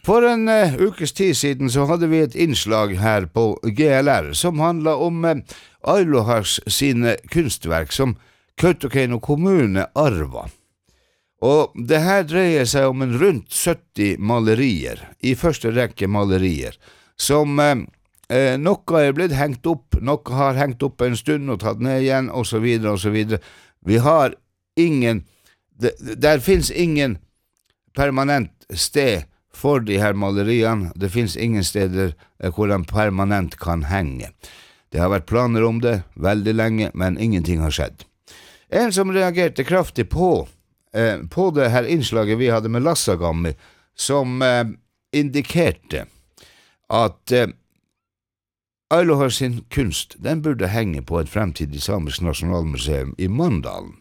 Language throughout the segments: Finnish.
For en ukes tid siden så hadde vi et innslag her på GLR som handlet om Ailohas sine kunstverk som Kautokeino kommune arva. Og det her dreier seg om en rundt 70 malerier, i første rekke malerier, som noe er blitt hengt opp, noe har hengt opp en stund og tatt ned igjen, og så videre, og så videre. Vi har ingen, der finnes ingen permanent sted for de her maleriene. Det finnes ingen steder hvor de permanent kan henge. Det har vært planer om det veldig lenge, men ingenting har skjedd. En som reagerte kraftig på det her innslaget vi hadde med Lassagami, som indikerte at Ailohar sin kunst, den burde henge på et fremtidig samisk nasjonalmuseum i Mandalen.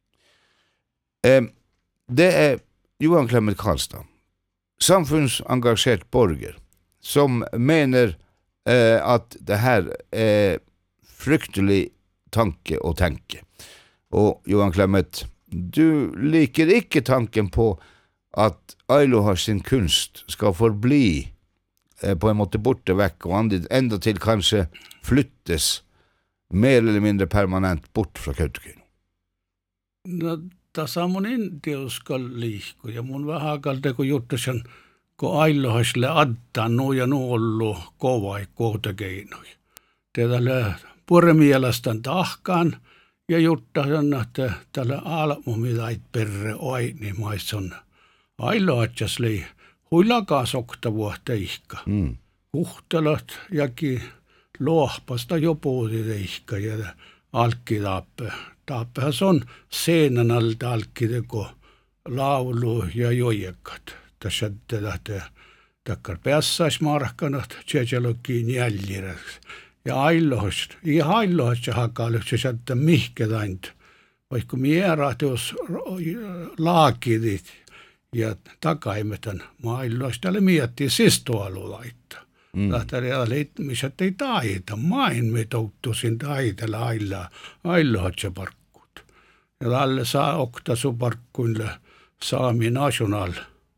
Det er Johan Clement Karlstad, samfunnsengasjert borger, som mener at det her er fryktelig tanke å tenke. Og Johan Clement, du liker ikke tanken på at Ailohar sin kunst skal forbli på en måte borte vekk, og enda til kanskje flyttes mer eller mindre permanent bort fra Kautokeino. No, tässä mun intiuskal liikku, ja mun vähäkalta kun juttasin, kun Ailohasle adtanut ja nuollu kovai Kautokeinoi. Tällä puoremielestän tahkaan, ja juttasin, että tällä almumitait perre oini maisson Ailohasli huilakaa soktavuotta ihka. Huhtelot jaki lohpasta jopuuti ihka ja alkki taappe. Taappehan on seinän alta alkkiteko laulu ja joijekat. Tässä lähtee takkar päässäismarkkanat, tsetselokkiin jäljiräksi. Ja Ailohasta, ja Ailohasta hakaaluksi sieltä mihkedaint. Vaikka mierat jos laakidit ja takaimetän Ailohasta, eli miettii sistoalu laittaa. Lähtee liittymiset ei taita. Main me touttuisin taitella Ailohasta parkkut. Ja tälle saa oktasu parkkuille Saami National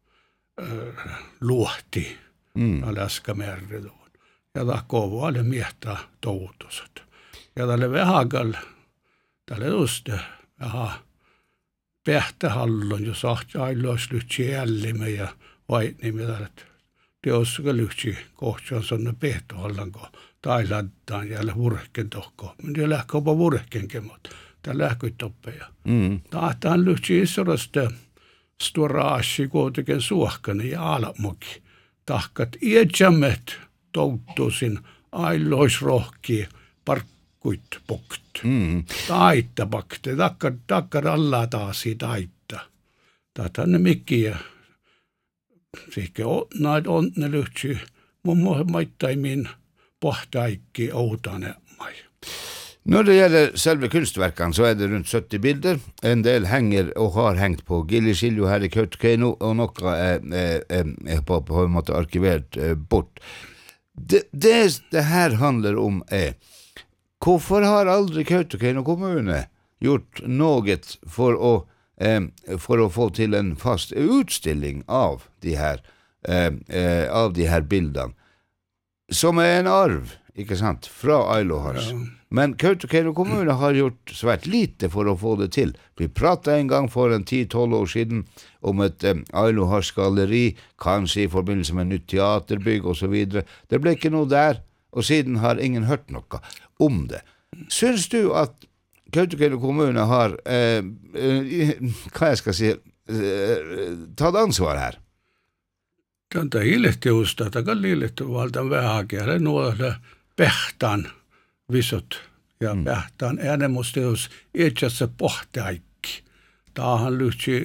luohti. Alaskamerri. Ja kovalle miehtää toutusat. Ja tälle vähäkällä, tälle just vähän pähtähallon, jos Ailohas lyhtsi jällimme ja vaitnimme tälle. Teos lyhtsi kohtaan sonne pehtohallan, kun tailattaan jälleen vurhken tohkoon. Mutta lähkö jopa vurhkenkin, mutta tämä lähkö toppeja. Tahtaan lyhtsi isorasta storaasi kuitenkin suohkani ja alamoki. Tahkat iätsämmet touttuisin Ailohasrohki parkkuit pokt. Taitta pakte, takkar alla taasi taitta. Tahtaan ne mikkiä. Sihke näitä on ne lyhtsy. Mun maittaimin pohtaikki outane mai. Når det gjelder selve kunstverkene, så er det rundt 70 bilder. En del henger og har hengt på Gilliskiljo her i Kautokeino, og noe er på en måte arkivert bort. Det her handler om hvorfor har aldri Kautokeino kommune gjort noe for å få til en fast utstilling av de her bildene, som er en arv, ikke sant, fra Ailohas. Ja. Men Kautokeino kommune har gjort svært lite for å få det til. Vi pratet en gang for 10-12 år siden om et Ailohas galleri, kanskje i forbindelse med nytt teaterbygg og så videre. Det ble ikke noe der, og siden har ingen hørt noe om det. Syns du at Kautokeino kommune har, hva jeg skal si, tatt ansvar her? Tämä hiilehti just, että liilehti valtan vähäkielä nuolle pähtään visot ja pähtään äänemusteus itse pohtaikki. Tähän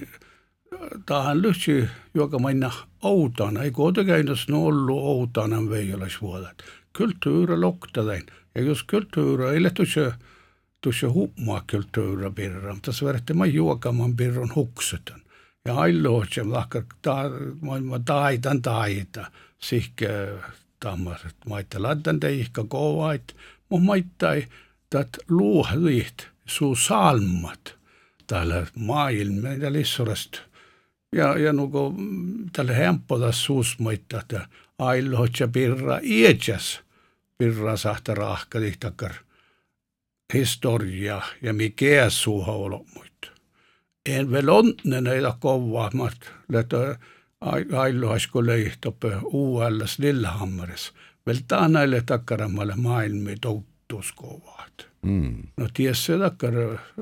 lyhtsi joka maina outana, ei Kautokeinossa ollut outana veijolasvuodet. Kulttuuri loktadein, ja jos kulttuuri ei tuossa hummaa kulttuuri birran, mutta se verratti mä juokaman birron huksutan. Ja Ailohasem lahkar taitan taita, sihke tammaset maita laddan teihka kovait, mun maittai tat luohdit suu salmat täällä maailman ja lissorasta Ja nuko tälle hempota suusmoittaa, että ailohot ja pirra iätsäs. Pirra sahta rahkati takar historia ja mikä suuha olommuit. En vielä onne näitä kovaa, että ailohaisko leihtope uudellas Lillehammares. Vielä näille takkaramalle maailmi touttuuskovaat. No ties se takkar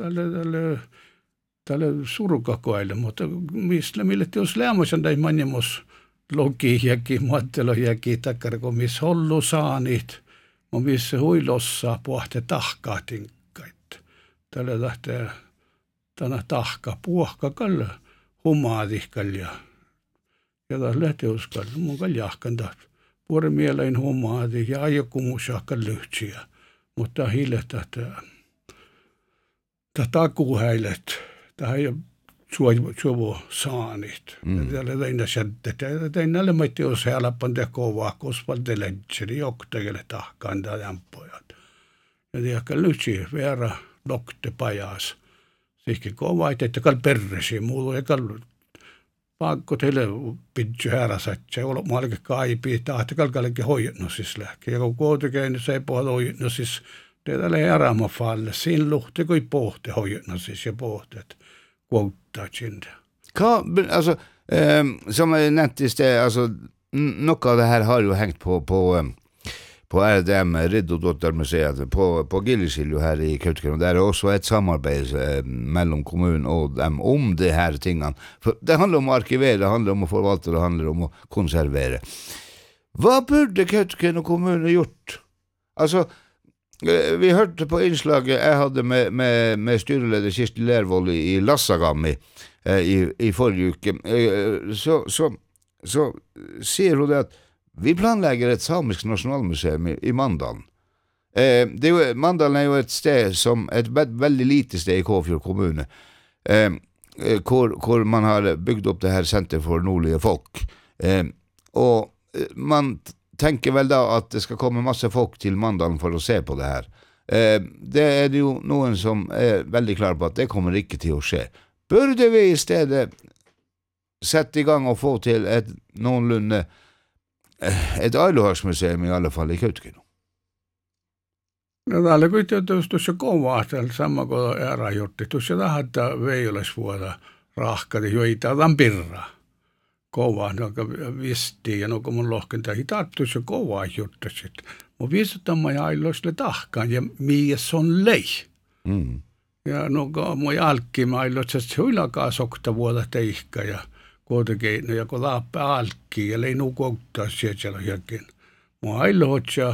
tälle surkakoille, mutta mille teos lämmösen tai manjemos logiiakin, muottelojakin takkar, kun missä hollu saanit, on missä huilossa pohte tahkaa tinkkait. Tälle lähtee tänä tahka puhka kalle humaatihkal ja tässä lähtee uskalla. Mun kaljahkan tahti. Puori mielein humaati ja ajokumusahkan lyhtsiä, mutta hiljata tämä takuhäilet. Tämä ei ole suovo saanit. Täällä teinä sättetä. Teinälle maitti jos helpan te kovaa, kospalta lentseli, joktegelle tahkaan tämä jämpojat. Ja tiedäkö lyhtsi vera lokte pajas. Sihki kovaa, että kal perresi, muulu ei kal pakko teille pidjy häräsät. Olo malke kaipii, tahti kalkallekin hoidnossis lähke. Ja kun kuitenkin niin se ei puhuta hoidnossis, teillä ei ärämä falle. Siinä luhti kuin pohti hoidnossis ja pohti, että kuottaa sinne. Alltså, som jag nämnde, alltså, något av det här har ju hängt på RDM, Riddodottermuseet, på Gillisiljo här i Kautokeino. Där är också ett samarbete mellan kommun och dem om de här tingen. För det handlar om att arkivera, det handlar om att förvalta, det handlar om att konservera. Vad borde Kautokeino kommun gjort? Alltså, vi hørte på innslaget jeg hadde med styreleder Kirsti Lervold i Lassagammi i forrige uke. Så sier hun det at vi planlegger et samisk nasjonalmuseum i Mandalen. Mandalen er jo et sted som et veldig lite sted i Kåfjord kommune, hvor man har bygd opp det her senter for nordlige folk. Og man tenker vel da at det skal komme masse folk til Mandalen for å se på det her. Det er det jo noen som er veldig klar på at det kommer ikke til å skje. Burde vi i stedet sette i gang og få til et noenlunde et ailohagsmuseum i alle fall i Kautokeino? No täällä kuitenkin tuossa kovaa, täällä sama kuin eräjotti. Tuossa tahata veijolasvuoda rahkati, jo ei taataan pirraa. Kovaa, joka visti ja kun mun lohkenta hitaat tuossa kovaa juttu sitten. Mun viistotan mä ailoisille tahkaan ja mies on lei. Ja mun alkki mä ailoisille, että se huilakaa sokta vuoda teihkä ja kuitenkin, ja kun laappe alkki ja lei nukouttaa siellä jokin. Mun ailoisille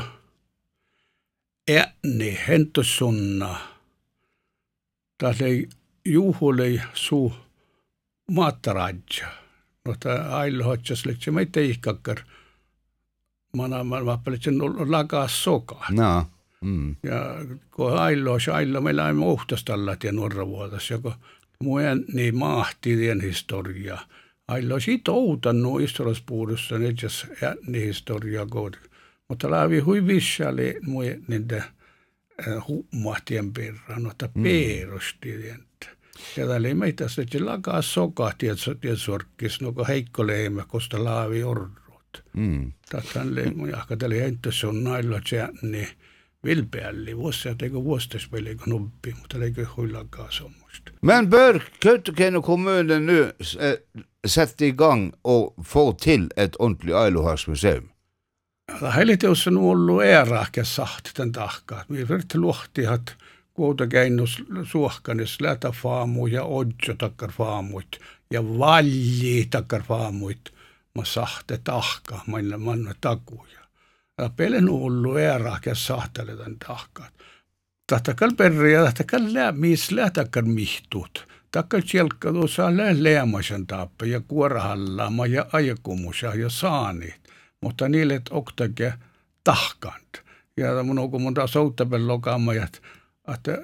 ääni hentosunna. Tässä ei juhlei suu maattarajja. No tämä ailohoitsas lähtee meitä ihkakkar. Mä vappelitsen lakaa sokaa. No. Ja kun ailo meillä ei muhtastalla tien nuoravuotas, joka muiden niin mahtien historiaa. Ailo siitä outannut historiaspuudussa, niin jos niin historiaa koodi. Mutta läpi hui vissali muiden niitä mahtien pirran, mutta perusti. Ja täällä ei meitä se lakaa sokaa tietsorkkis, no heikko leimä, kosta laavi orrot. Tähän leimä, jahka täällä hentössä on nailla niin vilpeälli. Vuosia teikö vuostespeli, kun nuppi, mutta eikö huilakaan sommoista. Men bör Kautokeino kommunen nu sätta igång och få till ett ordentligt ailohagsmuseum? Häiliteossa on ollut eerahke sahti tämän tahkaa. Me verti luhtihat Kautokeinossa suohkanis lätäfaamu ja odjo takkar faamuit ja valji takkar faamuit. Mä sahte tahkaa, manna takuja. Ja pelen ollut eerahke sahtele tämän tahkaa. Tahtakal perriä, tahtakal missä takkar mihtuut. Takkar sielkä tuossa leemaisen tappe ja kuorahallaama ja ajakumusa ja saanit. Mutta niille oktake tahkant. Ja mun onko mun taas outtapel lokaama, että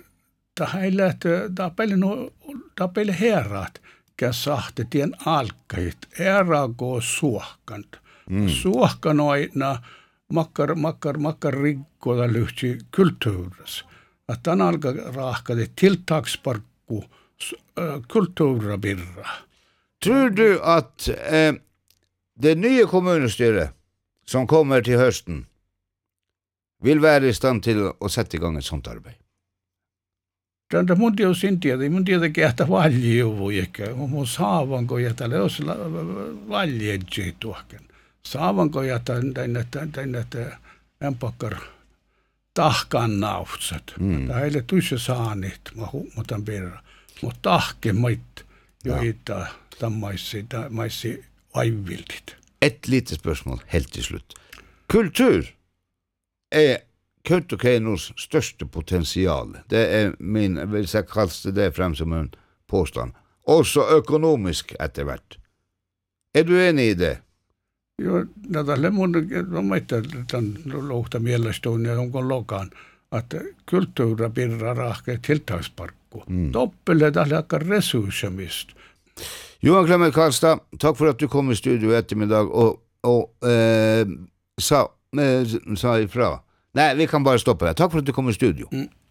tapelle herrat, käs sahte tien alkkait, erako suohkant. Suohkanoina makkar rikkoda lyhtsi kulttuuras. Että tämän alkaa rahkade tiltaksparkku kulttuurabirra. Tror du at det nye kommunestyret som kommer til høsten vil være i stand til å sette i gang et sånt arbeid? Tanta mun tiedä, mun tietenkin että valjiuvu eikä. Mun saavanko jätä leos valjejä tuohken. Saavanko jätä tänne empakkar tahkan nautsat. Heille tuissa saanit, mutta perä. Mutta tahkemait joita tammaisi aiviltit. Et lite spørsmål helt til slutt. Kultur Kautokeino's største potensial. Det min, hvis jeg kaller det frem som en påstand. Også økonomisk etter hvert. Du enig i det? Joo, tälle mun tämän louhta mielestäni ja onko lokaan, että kulttuuripirra rahke tiltaksparkku. Toppele tälle aika resurssemist. Johan Clement Karlstad, takk for at du kom i studio ettermiddag og sa ifra. Nei, vi kan bare stoppe det. Takk for at du kom i studio.